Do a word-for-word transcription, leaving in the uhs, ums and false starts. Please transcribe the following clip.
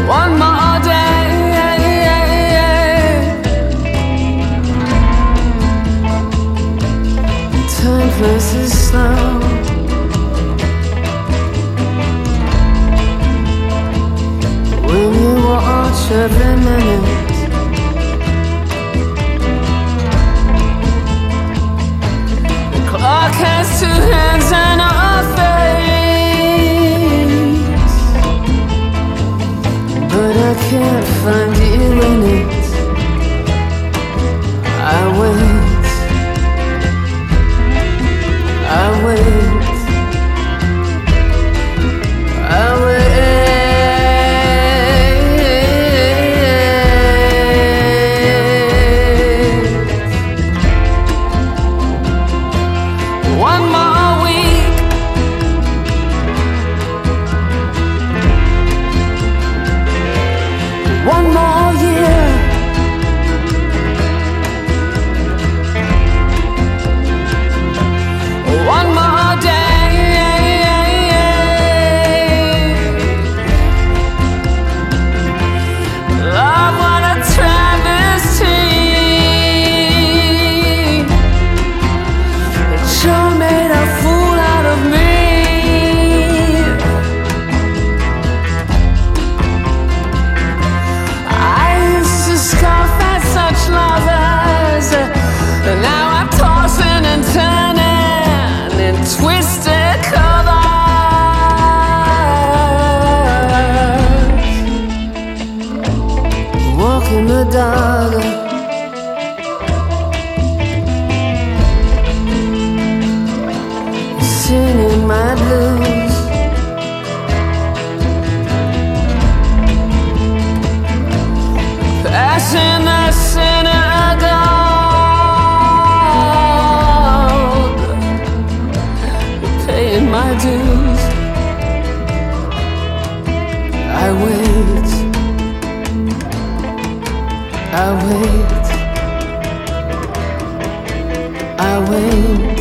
One more day. Time passes slow. When you watch every minute, the clock has two hands and a face, but I can't find you in it. I wait, I wait, I wait. One more week, one more year, one more day. Love, what a travesty. It sure made a fool out of me. I used to scoff at such lovers, but now I'm tossing and turning in twisted covers. Walking the dog, singing my blues, passing the synagogue, paying my dues. I wait, I wait, I wait.